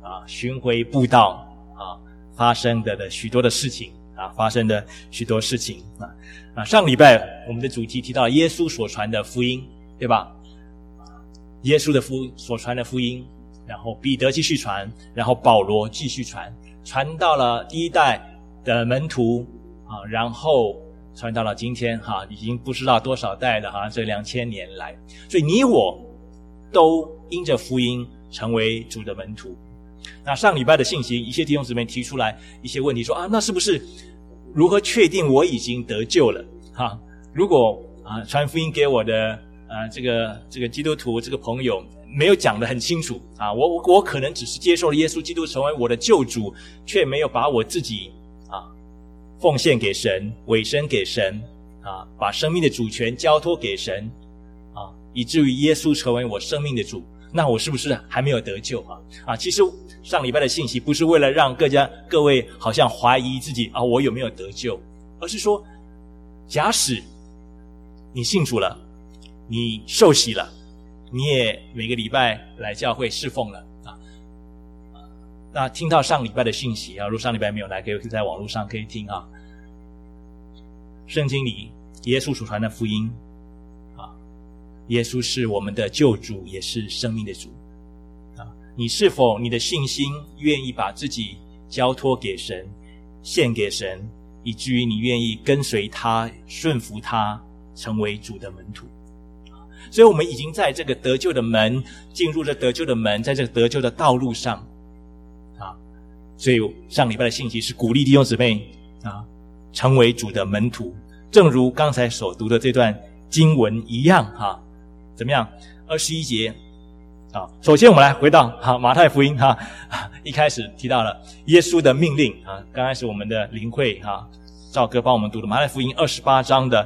巡回布道发生的许多的事情上礼拜我们的主题提到耶稣所传的福音，对吧？耶稣的所传的福音，然后彼得继续传，然后保罗继续传到了第一代的门徒然后传到了今天已经不知道多少代了这2000年来，所以你我都因着福音成为主的门徒。那上礼拜的信息，一些弟兄姊妹提出来一些问题说那是不是如何确定我已经得救了如果传福音给我的这个基督徒这个朋友没有讲得很清楚我可能只是接受了耶稣基督成为我的救主，却没有把我自己奉献给神，委身给神把生命的主权交托给神以至于耶稣成为我生命的主，那我是不是还没有得救其实上礼拜的信息不是为了让各位好像怀疑自己我有没有得救，而是说假使你信主了，你受洗了，你也每个礼拜来教会侍奉了那听到上礼拜的信息如果上礼拜没有来，可以在网络上可以听圣经里耶稣所传的福音耶稣是我们的救主，也是生命的主你是否你的信心愿意把自己交托给神，献给神，以至于你愿意跟随他，顺服他，成为主的门徒所以我们已经在这个得救的门，进入这得救的门，在这个得救的道路上所以上礼拜的信息是鼓励弟兄姊妹成为主的门徒，正如刚才所读的这段经文一样怎么样？21节首先我们来回到马太福音一开始提到了耶稣的命令刚开始我们的灵会赵哥帮我们读的马太福音28章的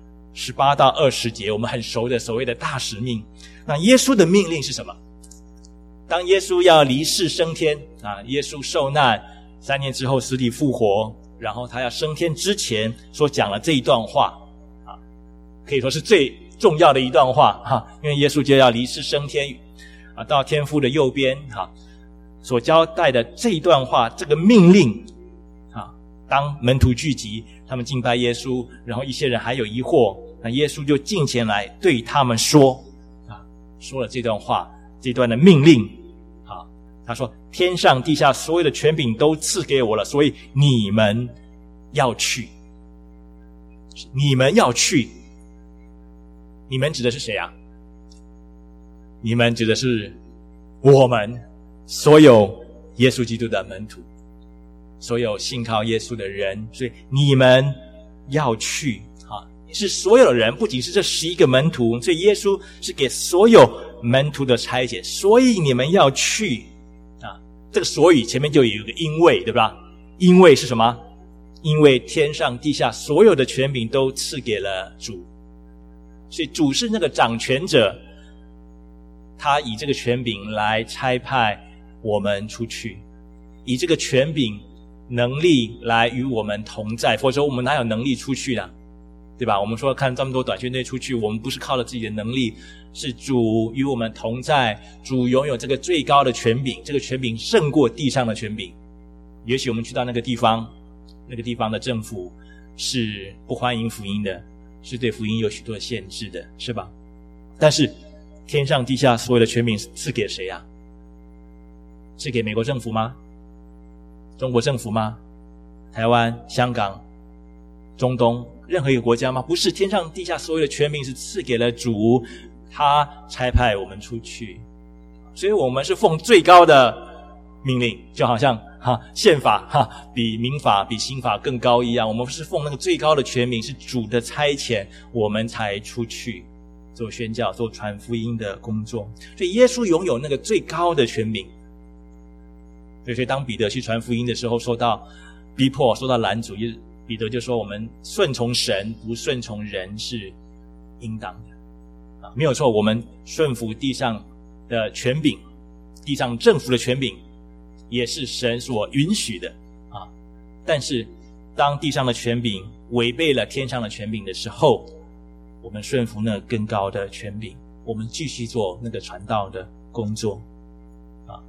18到20节，我们很熟的所谓的大使命。那耶稣的命令是什么？当耶稣要离世升天耶稣受难3年之后死里复活，然后他要升天之前所讲了这一段话可以说是最重要的一段话因为耶稣就要离世升天到天父的右边所交代的这一段话，这个命令当门徒聚集，他们敬拜耶稣，然后一些人还有疑惑，那耶稣就近前来对他们说了这段话，这段的命令他说天上地下所有的权柄都赐给我了，所以你们要去。你们要去，你们指的是谁你们指的是我们所有耶稣基督的门徒，所有信靠耶稣的人，所以你们要去是所有的人，不仅是这11个门徒，所以耶稣是给所有门徒的差遣，所以你们要去这个所以前面就有一个因为，对吧？因为是什么？因为天上地下所有的权柄都赐给了主，所以主是那个掌权者，他以这个权柄来差派我们出去，以这个权柄能力来与我们同在，否则我们哪有能力出去呢？对吧？我们说看这么多短宣队出去，我们不是靠了自己的能力，是主与我们同在，主拥有这个最高的权柄，这个权柄胜过地上的权柄。也许我们去到那个地方，那个地方的政府是不欢迎福音的，是对福音有许多限制的，是吧？但是天上地下所有的权柄赐给谁是给美国政府吗？中国政府吗？台湾、香港、中东任何一个国家吗？不是，天上地下所有的权柄是赐给了主，他差派我们出去，所以我们是奉最高的命令，就好像宪法比民法比刑法更高一样，我们是奉那个最高的权柄，是主的差遣，我们才出去做宣教、做传福音的工作。所以耶稣拥有那个最高的权柄。所以当彼得去传福音的时候，受到逼迫、受到拦阻，彼得就说我们顺从神不顺从人是应当的没有错，我们顺服地上的权柄，地上政府的权柄也是神所允许的但是当地上的权柄违背了天上的权柄的时候，我们顺服那更高的权柄，我们继续做那个传道的工作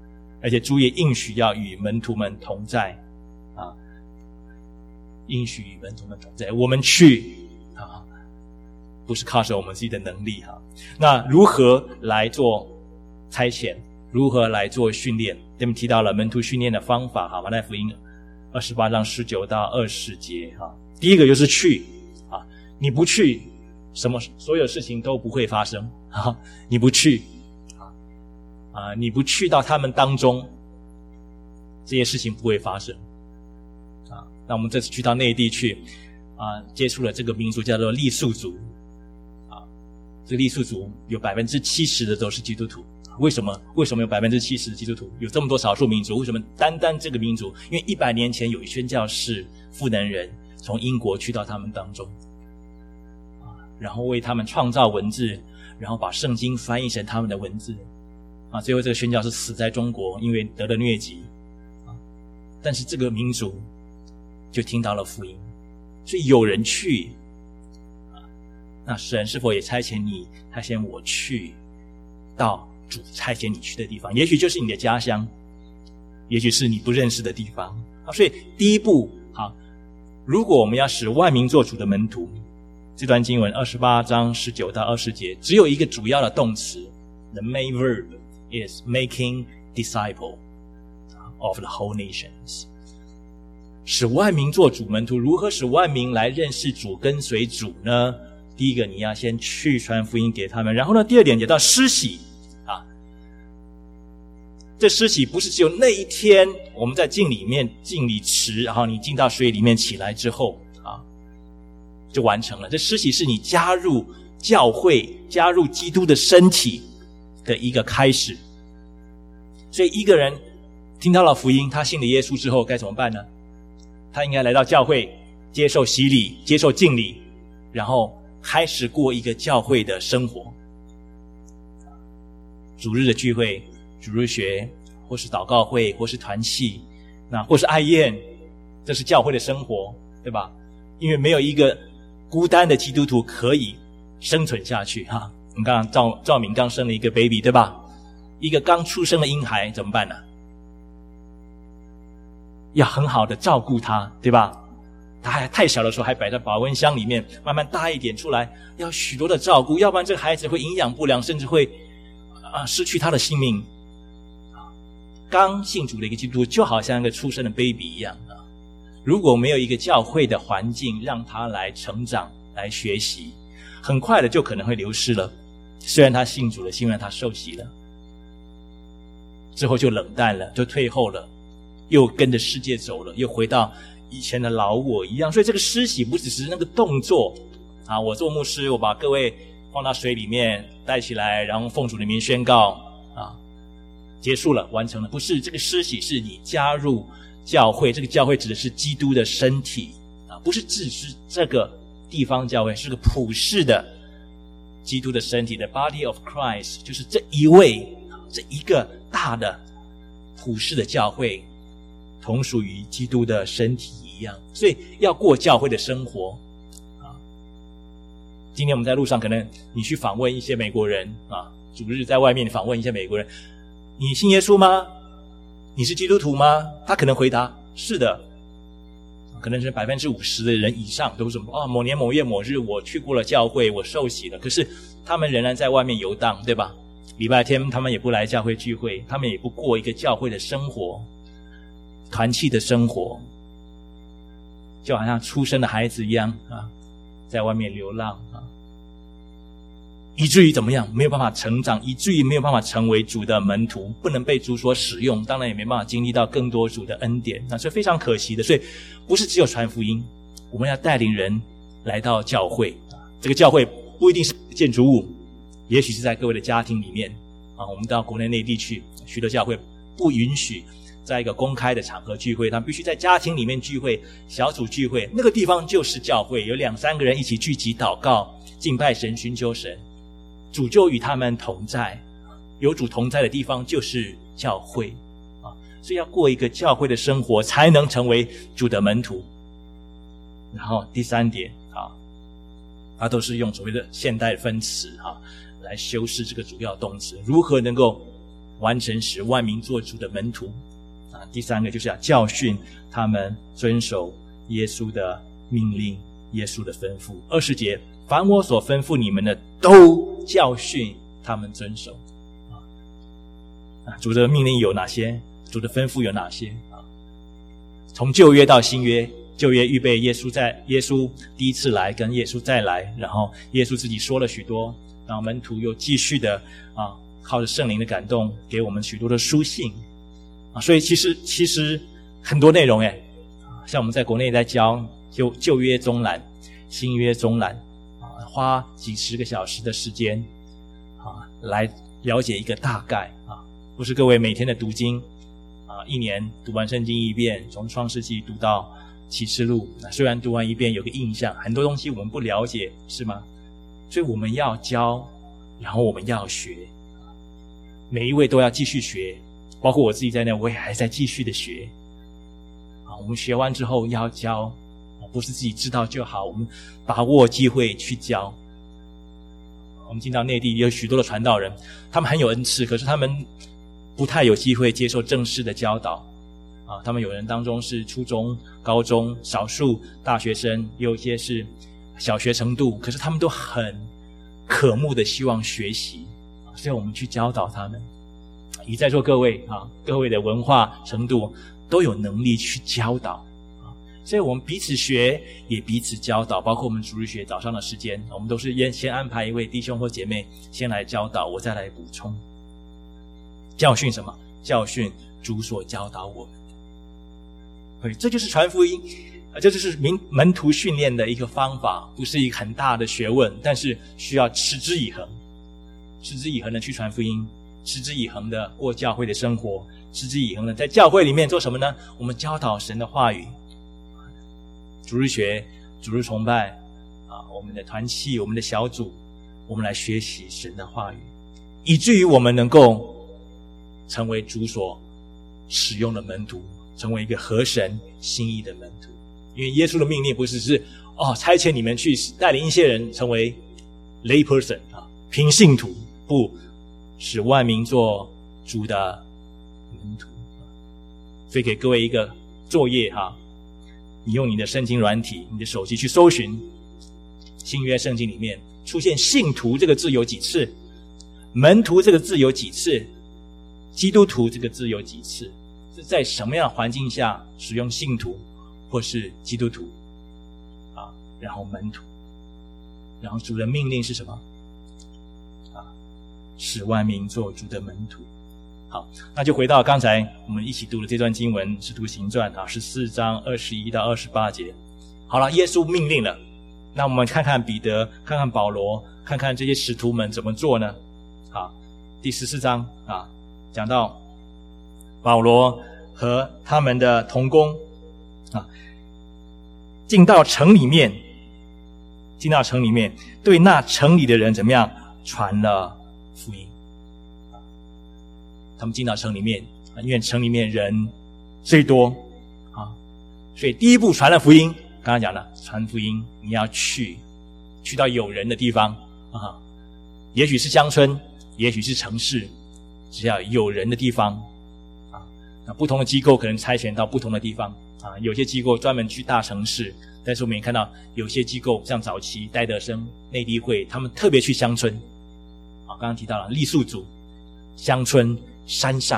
而且主也应许要与门徒们同在啊，应许与门徒们同在。我们去啊，不是靠着我们自己的能力哈。那如何来做差遣？如何来做训练？这边提到了门徒训练的方法哈，马太福音28章19到20节哈。第一个就是去啊，你不去，所有事情都不会发生啊。你不去啊，你不去到他们当中，这些事情不会发生啊。那我们这次去到内地去啊，接触了这个民族叫做傈僳族啊。这个傈僳族有70%的都是基督徒。为什么有70%的基督徒？有这么多少数民族，为什么单这个民族？因为100年前有一宣教士赋能人从英国去到他们当中然后为他们创造文字，然后把圣经翻译成他们的文字最后这个宣教士死在中国，因为得了疟疾但是这个民族就听到了福音，所以有人去那神是否也差遣你，差遣我去到主差遣你去的地方？也许就是你的家乡，也许是你不认识的地方所以第一步如果我们要使万民做主的门徒，这段经文28章19到20节只有一个主要的动词， The main verb is making disciple of the whole nations。 使万民做主门徒，如何使万民来认识主跟随主呢？第一个，你要先去传福音给他们，然后呢，第二点讲到施洗这施洗不是只有那一天我们在敬礼池，然后你进到水里面起来之后就完成了。这施洗是你加入教会，加入基督的身体的一个开始。所以一个人听到了福音，他信了耶稣之后该怎么办呢？他应该来到教会，接受洗礼，接受敬礼，然后开始过一个教会的生活。主日的聚会，主日学，或是祷告会，或是团契，或是爱宴，这是教会的生活，对吧？因为没有一个孤单的基督徒可以生存下去我们刚刚赵敏刚生了一个 baby， 对吧？一个刚出生的婴孩怎么办呢？要很好的照顾他，对吧？他还太小的时候还摆在保温箱里面，慢慢大一点出来，要许多的照顾，要不然这个孩子会营养不良，甚至会失去他的性命。刚信主的一个基督徒就好像一个出生的 baby 一样如果没有一个教会的环境让他来成长，来学习，很快的就可能会流失了。虽然他信主了，虽然他受洗了，之后就冷淡了，就退后了，又跟着世界走了，又回到以前的老我一样。所以这个施洗不只是那个动作我做牧师，我把各位放到水里面带起来，然后奉主的名宣告结束了，完成了。不是，这个施洗是你加入教会，这个教会指的是基督的身体不是只是这个地方教会，是个普世的基督的身体的 body of Christ， 就是这一位，这一个大的普世的教会同属于基督的身体一样。所以要过教会的生活今天我们在路上，可能你去访问一些美国人主日在外面访问一些美国人，你信耶稣吗？你是基督徒吗？他可能回答是的，可能是 50% 的人以上都是某年某月某日我去过了教会，我受洗了，可是他们仍然在外面游荡，对吧？礼拜天他们也不来教会聚会，他们也不过一个教会的生活，团契的生活，就好像出生的孩子一样在外面流浪以至于怎么样？没有办法成长，以至于没有办法成为主的门徒，不能被主所使用，当然也没办法经历到更多主的恩典，那是非常可惜的。所以不是只有传福音，我们要带领人来到教会这个教会不一定是建筑物，也许是在各位的家庭里面我们到国内内地去，许多教会不允许在一个公开的场合聚会，他们必须在家庭里面聚会，小组聚会，那个地方就是教会，有2-3个人一起聚集祷告敬拜神，寻求神，主就与他们同在，有主同在的地方就是教会所以要过一个教会的生活，才能成为主的门徒。然后第3点它都是用所谓的现代分词来修饰这个主要动词，如何能够完成使万民做主的门徒。第三个就是要教训他们遵守耶稣的命令，耶稣的吩咐。20节，凡我所吩咐你们的，都教训他们遵守。主的命令有哪些？主的吩咐有哪些？从旧约到新约，旧约预备耶稣第一次来跟耶稣再来，然后耶稣自己说了许多，然后门徒又继续的靠着圣灵的感动给我们许多的书信所以其实很多内容像我们在国内在教旧约中览、新约中览花几十个小时的时间来了解一个大概不是各位每天的读经一年读完圣经一遍，从创世纪读到启示录，虽然读完一遍有个印象，很多东西我们不了解，是吗？所以我们要教，然后我们要学，每一位都要继续学，包括我自己在内，我也还在继续的学我们学完之后要教，不是自己知道就好，我们把握机会去教。我们进到内地有许多的传道人，他们很有恩赐，可是他们不太有机会接受正式的教导他们有人当中是初中、高中，少数大学生，也有一些是小学程度，可是他们都很渴慕的希望学习所以我们去教导他们。以在座各位各位的文化程度都有能力去教导所以我们彼此学也彼此教导，包括我们主日学早上的时间，我们都是先安排一位弟兄或姐妹先来教导，我再来补充。教训什么？教训主所教导我们的。这就是传福音这就是门徒训练的一个方法，不是一个很大的学问，但是需要持之以恒，持之以恒的去传福音，持之以恒的过教会的生活，持之以恒的在教会里面做什么呢？我们教导神的话语，主日学、主日崇拜我们的团契、我们的小组，我们来学习神的话语，以至于我们能够成为主所使用的门徒，成为一个合神心意的门徒。因为耶稣的命令不是差遣你们去带领一些人成为 lay person 平信徒，不，使万民做主的门徒。所以给各位一个作业你用你的圣经软体，你的手机去搜寻新约圣经里面出现信徒这个字有几次，门徒这个字有几次，基督徒这个字有几次，是在什么样的环境下使用信徒或是基督徒然后门徒，然后主的命令是什么使万民做主的门徒。好，那就回到刚才我们一起读的这段经文，使徒行传14章21到28节。好了，耶稣命令了，那我们看看彼得，看看保罗，看看这些使徒们怎么做呢？好，第14章讲到保罗和他们的同工进到城里面，对那城里的人怎么样传了福音。他们进到城里面因为城里面人最多所以第一步传了福音。刚刚讲了传福音，你要去到有人的地方也许是乡村，也许是城市，只要有人的地方那不同的机构可能差遣到不同的地方有些机构专门去大城市，但是我们也看到有些机构像早期戴德生、内地会，他们特别去乡村刚刚提到了傈僳族、乡村、山上，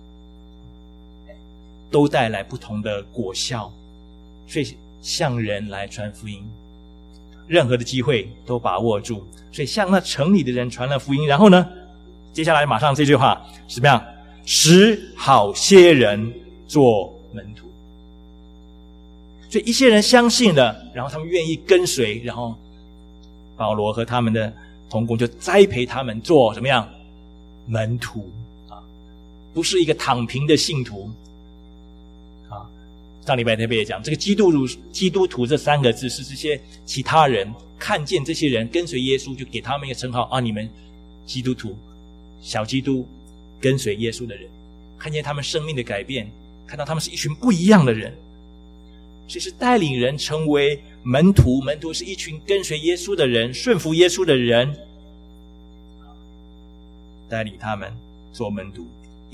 都带来不同的果效，所以向人来传福音，任何的机会都把握住。所以向那城里的人传了福音，然后呢，接下来马上这句话怎么样？使好些人做门徒。所以一些人相信了，然后他们愿意跟随，然后保罗和他们的同工就栽培他们做怎么样？门徒不是一个躺平的信徒上礼拜特别也讲，这个基督徒这3个字是这些其他人看见这些人跟随耶稣，就给他们一个称号你们基督徒、小基督，跟随耶稣的人，看见他们生命的改变，看到他们是一群不一样的人，所以是带领人成为门徒。门徒是一群跟随耶稣的人，顺服耶稣的人，带领他们做门徒。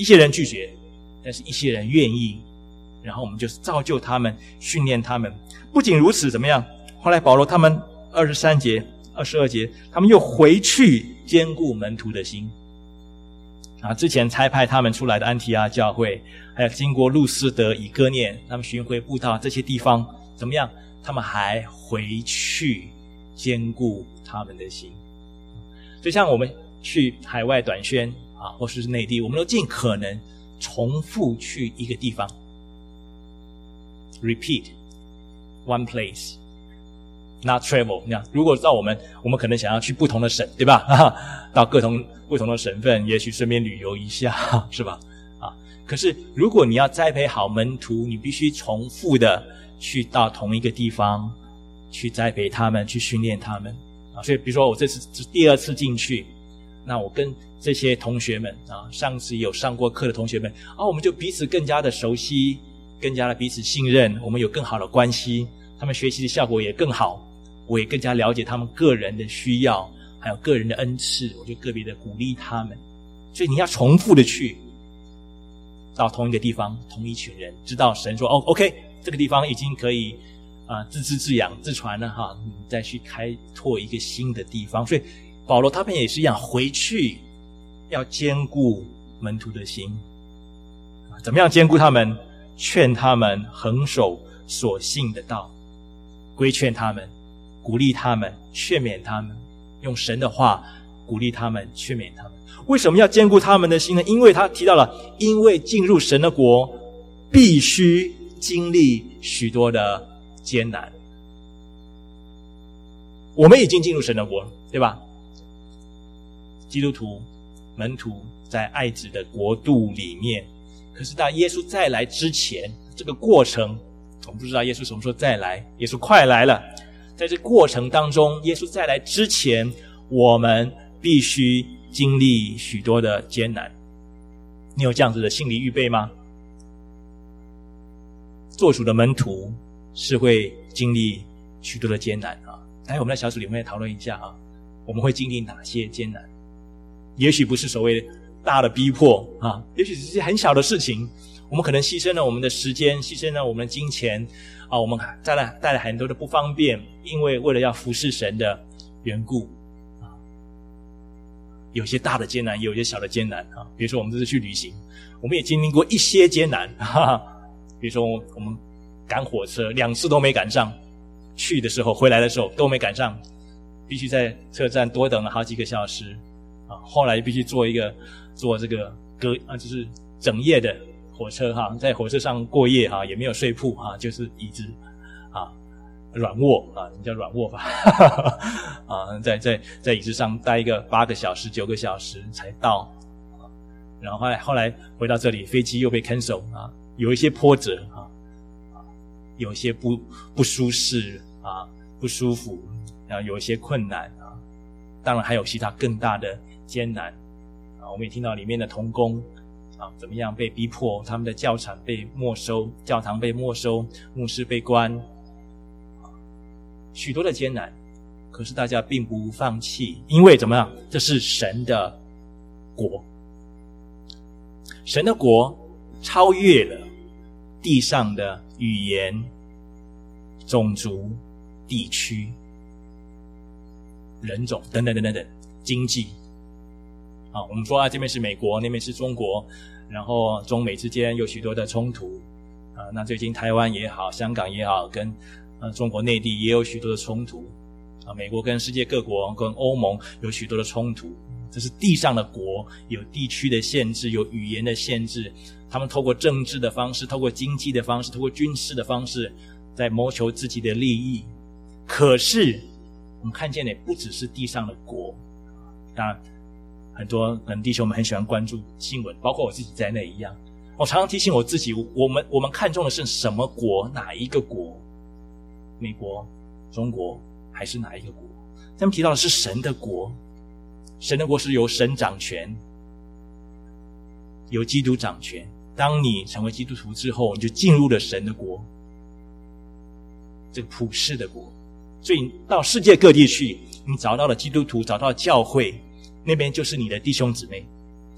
一些人拒绝，但是一些人愿意，然后我们就造就他们，训练他们。不仅如此，怎么样？后来保罗他们23节、22节，他们又回去坚固门徒的心。之前差派他们出来的安提阿教会，还有经过路斯德、以哥念，他们巡回布道这些地方，怎么样？他们还回去坚固他们的心。所以像我们去海外短宣或是内地，我们都尽可能重复去一个地方 ，repeat one place, not travel。如果到我们可能想要去不同的省，对吧？到不同的省份，也许顺便旅游一下，是吧？可是如果你要栽培好门徒，你必须重复的去到同一个地方，去栽培他们，去训练他们。所以比如说我这次是第2次进去，那我跟这些同学们上次有上过课的同学们我们就彼此更加的熟悉，更加的彼此信任，我们有更好的关系，他们学习的效果也更好，我也更加了解他们个人的需要，还有个人的恩赐，我就个别的鼓励他们。所以你要重复的去到同一个地方，同一群人，知道神说OK， 这个地方已经可以自滋自养自传了你再去开拓一个新的地方。所以保罗他们也是一样，回去要坚固门徒的心。怎么样坚固他们？劝他们恒守所信的道，规劝他们，鼓励他们，劝勉他们，用神的话鼓励他们，劝勉他们。为什么要坚固他们的心呢？因为他提到了，因为进入神的国必须经历许多的艰难。我们已经进入神的国，对吧？基督徒门徒在爱子的国度里面，可是到耶稣再来之前，这个过程我们不知道耶稣什么时候再来，耶稣快来了。在这过程当中，耶稣再来之前，我们必须经历许多的艰难。你有这样子的心理预备吗？做主的门徒是会经历许多的艰难待会我们在小组里面讨论一下我们会经历哪些艰难。也许不是所谓大的逼迫也许只是很小的事情，我们可能牺牲了我们的时间，牺牲了我们的金钱我们带来很多的不方便，因为为了要服侍神的缘故有些大的艰难，也有些小的艰难比如说我们这次去旅行，我们也经历过一些艰难比如说我们赶火车2次都没赶上，去的时候回来的时候都没赶上，必须在车站多等了好几个小时后来必须坐这个就是整夜的火车在火车上过夜也没有睡铺就是椅子软卧你叫软卧吧在椅子上待一个8个小时9个小时才到然后后来回到这里，飞机又被 cancel 有一些波折有一些不舒适不舒服有一些困难当然还有其他更大的艰难我们也听到里面的同工怎么样被逼迫，他们的教场被没收，教堂被没收，牧师被关许多的艰难。可是大家并不放弃，因为怎么样？这是神的国，神的国超越了地上的语言、种族、地区、人种等等等等等，经济我们说这边是美国，那边是中国，然后中美之间有许多的冲突那最近台湾也好，香港也好，跟中国内地也有许多的冲突美国跟世界各国跟欧盟有许多的冲突。这是地上的国，有地区的限制，有语言的限制，他们透过政治的方式，透过经济的方式，透过军事的方式在谋求自己的利益。可是我们看见的不只是地上的国，当然很多可能弟兄们很喜欢关注新闻，包括我自己在内一样。我常常提醒我自己，我们看重的是什么国，哪一个国？美国、中国还是哪一个国？他们提到的是神的国，神的国是由神掌权，由基督掌权。当你成为基督徒之后，你就进入了神的国，这个普世的国。所以到世界各地去，你找到了基督徒，找到了教会，那边就是你的弟兄姊妹，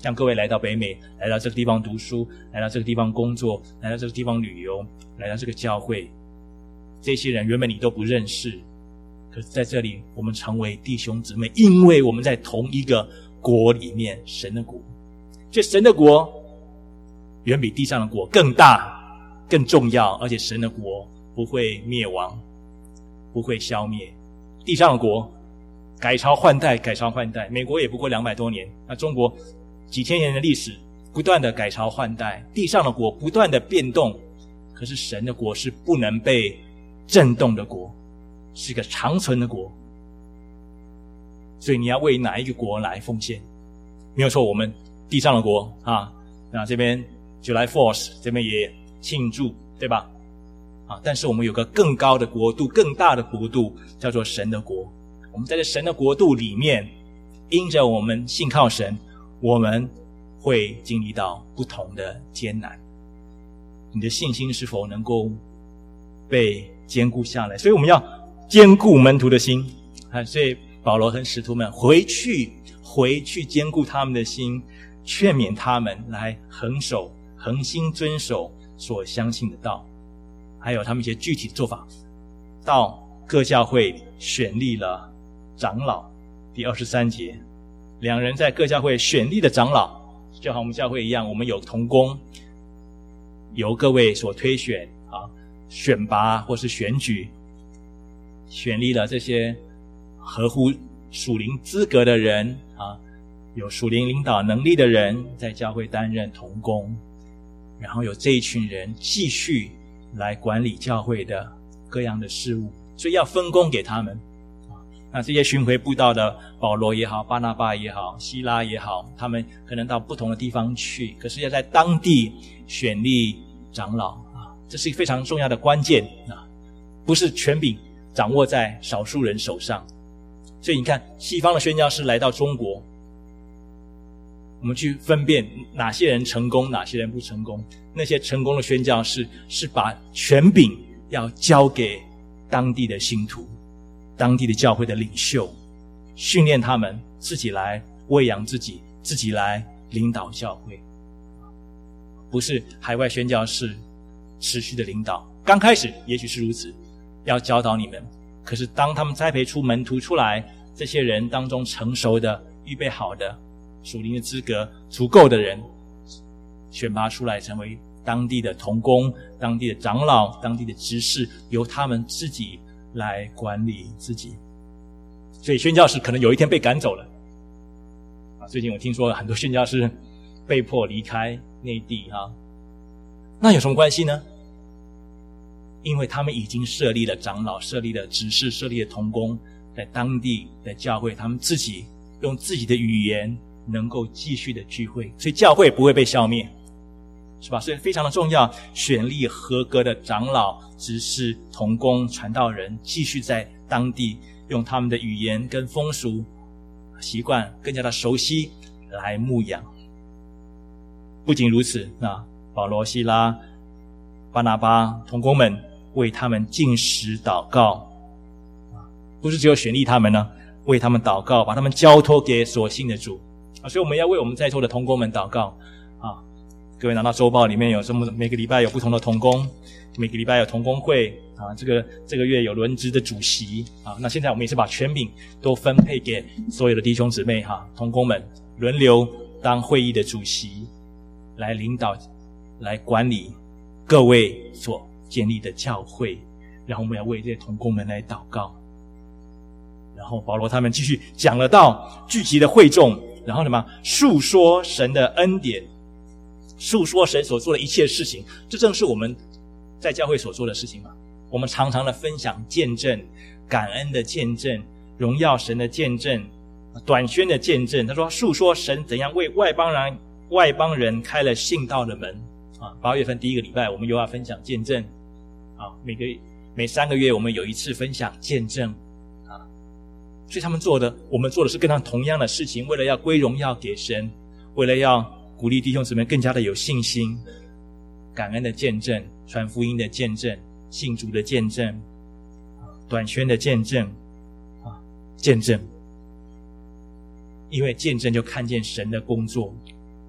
像各位来到北美，来到这个地方读书，来到这个地方工作，来到这个地方旅游，来到这个教会，这些人原本你都不认识，可是在这里我们成为弟兄姊妹，因为我们在同一个国里面，神的国。所以神的国远比地上的国更大更重要，而且神的国不会灭亡，不会消灭。地上的国改朝换代，改朝换代，美国也不过200多年，那中国几千年的历史不断的改朝换代，地上的国不断的变动，可是神的国是不能被震动的国，是一个长存的国。所以你要为哪一个国来奉献？没有错，我们地上的国啊，那这边 July 4th 这边也庆祝，对吧？啊，但是我们有个更高的国度，更大的国度，叫做神的国。我们在这神的国度里面，因着我们信靠神，我们会经历到不同的艰难。你的信心是否能够被坚固下来？所以我们要坚固门徒的心啊！所以保罗和使徒们回去坚固他们的心，劝勉他们来恒心遵守所相信的道。还有他们一些具体的做法，到各教会选立了长老。第23节，两人在各教会选立的长老，就好像我们教会一样，我们有同工，由各位所推选啊，选拔或是选举，选立了这些合乎属灵资格的人啊，有属灵领导能力的人在教会担任同工，然后有这一群人继续来管理教会的各样的事务，所以要分工给他们。那这些巡回布道的保罗也好，巴拿巴也好，希拉也好，他们可能到不同的地方去，可是要在当地选立长老啊，这是一个非常重要的关键啊，不是权柄掌握在少数人手上。所以你看，西方的宣教士来到中国，我们去分辨哪些人成功，哪些人不成功。那些成功的宣教士是把权柄要交给当地的信徒，当地的教会的领袖，训练他们自己来喂养自己，自己来领导教会，不是海外宣教士持续的领导。刚开始也许是如此，要教导你们，可是当他们栽培出门徒出来，这些人当中成熟的、预备好的、属灵的资格足够的人，选拔出来成为当地的同工、当地的长老、当地的执事，由他们自己来管理自己。所以宣教士可能有一天被赶走了啊！最近我听说很多宣教士被迫离开内地啊，那有什么关系呢？因为他们已经设立了长老，设立了执事，设立了同工，在当地的教会，他们自己用自己的语言能够继续的聚会，所以教会不会被消灭，是吧？所以非常的重要，选立合格的长老、执事、同工、传道人，继续在当地用他们的语言跟风俗习惯更加的熟悉来牧养。不仅如此，那保罗、希拉、巴拿巴同工们为他们禁食祷告，不是只有选立他们呢，为他们祷告，把他们交托给所信的主啊！所以我们要为我们在座的同工们祷告啊！各位拿到周报里面有什么？每个礼拜有不同的同工，每个礼拜有同工会啊，这个月有轮值的主席啊。那现在我们也是把权柄都分配给所有的弟兄姊妹哈，同工们轮流当会议的主席，来领导、来管理各位所建立的教会。然后我们要为这些同工们来祷告。然后保罗他们继续讲了道，聚集的会众，然后什么？述说神的恩典，述说神所做的一切事情。这正是我们在教会所做的事情嘛。我们常常的分享见证，感恩的见证，荣耀神的见证，短宣的见证。他说述说神怎样为外邦人开了信道的门啊。8月份第一个礼拜我们又要分享见证啊，每3个月我们有一次分享见证。所以他们我们做的是跟他们同样的事情，为了要归荣耀给神，为了要鼓励弟兄姊妹更加的有信心，感恩的见证，传福音的见证，信主的见证，短宣的见证见证。因为见证就看见神的工作，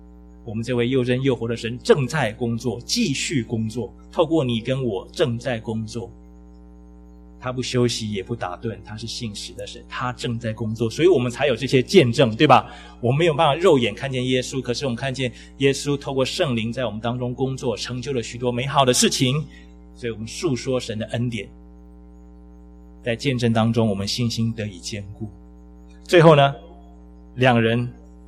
我们这位又真又活的神正在工作，继续工作，透过你跟我正在工作。他不休息也不打盹，他是信实的神，他正在工作，所以我们才有这些见证，对吧？我们没有办法肉眼看见耶稣，可是我们看见耶稣透过圣灵在我们当中工作，成就了许多美好的事情，所以我们述说神的恩典，在见证当中我们信心得以坚固。最后呢，两人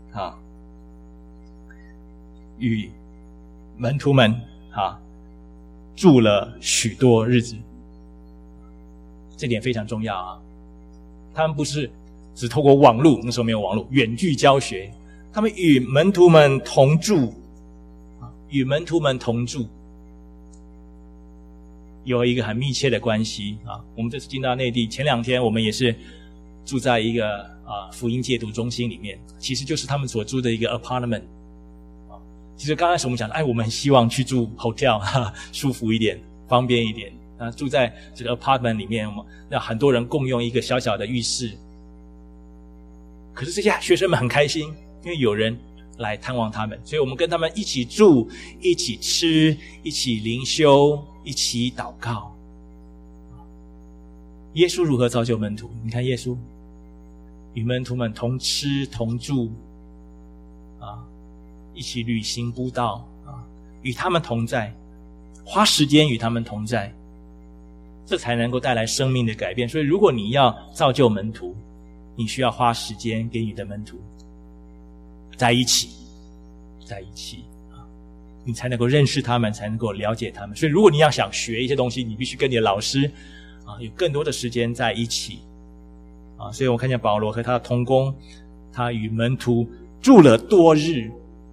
与门徒们住了许多日子，这点非常重要啊！他们不是只透过网络，那时候没有网络，远距教学，他们与门徒们同住，与门徒们同住，有一个很密切的关系啊！我们这次进到内地，前2天我们也是住在一个福音戒毒中心里面，其实就是他们所住的一个 apartment。其实刚开始我们讲，我们很希望去住 hotel， 舒服一点，方便一点。住在这个 apartment 里面，我们让很多人共用一个小小的浴室。可是这些学生们很开心，因为有人来探望他们，所以我们跟他们一起住，一起吃，一起灵修，一起祷告。耶稣如何造就门徒？你看耶稣与门徒们同吃同住一起旅行布道与他们同在，花时间与他们同在，这才能够带来生命的改变。所以如果你要造就门徒，你需要花时间给你的门徒在一起你才能够认识他们，才能够了解他们。所以如果你要想学一些东西，你必须跟你的老师有更多的时间在一起所以我看见保罗和他的同工，他与门徒住了多日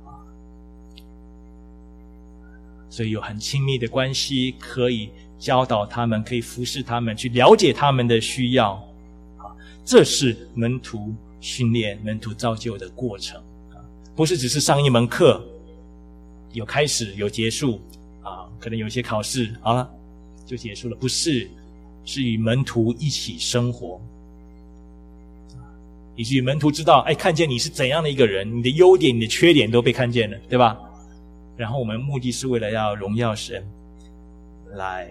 所以有很亲密的关系，可以教导他们，可以服侍他们，去了解他们的需要这是门徒训练、门徒造就的过程不是只是上一门课，有开始有结束可能有些考试好了就结束了，不是，是与门徒一起生活，以至于门徒知道看见你是怎样的一个人，你的优点你的缺点都被看见了，对吧？然后我们目的是为了要荣耀神，来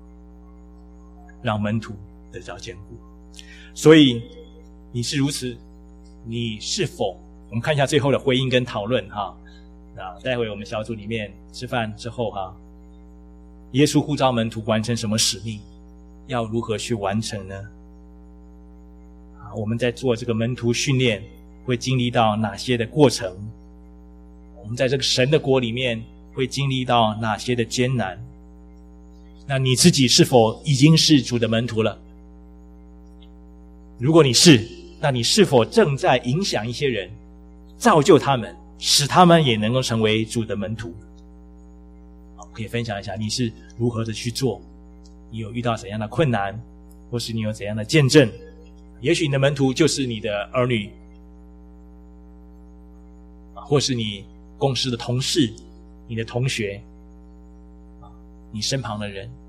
让门徒得到坚固。所以你是如此，你是否，我们看一下最后的回应跟讨论待会我们小组里面吃饭之后耶稣呼召门徒完成什么使命，要如何去完成呢？我们在做这个门徒训练会经历到哪些的过程，我们在这个神的国里面会经历到哪些的艰难，那你自己是否已经是主的门徒了？如果你是，那你是否正在影响一些人，造就他们，使他们也能够成为主的门徒？可以分享一下你是如何的去做，你有遇到怎样的困难，或是你有怎样的见证。也许你的门徒就是你的儿女，或是你公司的同事，你的同学，你身旁的人，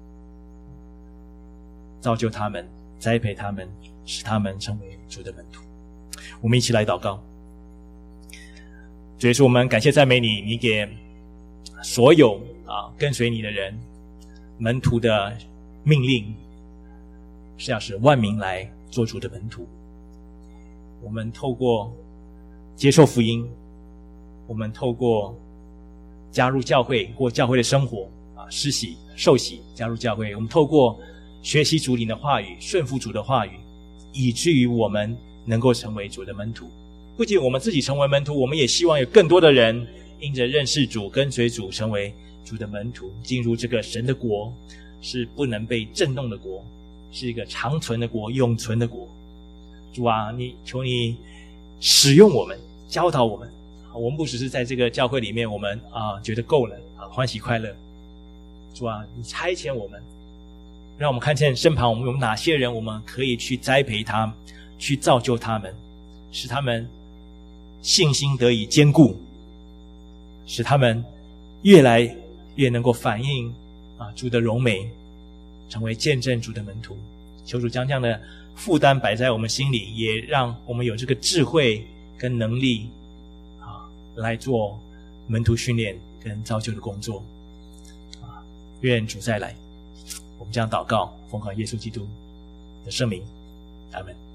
造就他们，栽培他们，使他们成为主的门徒。我们一起来祷告。主耶稣，我们感谢赞美你，你给所有跟随你的人门徒的命令是要使万民来做主的门徒。我们透过接受福音，我们透过加入教会或教会的生活施洗受洗加入教会，我们透过学习主领的话语，顺服主的话语，以至于我们能够成为主的门徒。不仅我们自己成为门徒，我们也希望有更多的人因着认识主跟随主成为主的门徒，进入这个神的国，是不能被震动的国，是一个长存的国，永存的国。主啊，求你使用我们，教导我们。我们不只是在这个教会里面我们觉得够了欢喜快乐。主啊，你差遣我们，让我们看见身旁我们有哪些人，我们可以去栽培他们，去造就他们，使他们信心得以坚固，使他们越来越能够反映主的荣美，成为见证主的门徒。求主将这样的负担摆在我们心里，也让我们有这个智慧跟能力来做门徒训练跟造就的工作。愿主再来，我们将祷告，奉靠耶稣基督的圣名，阿们。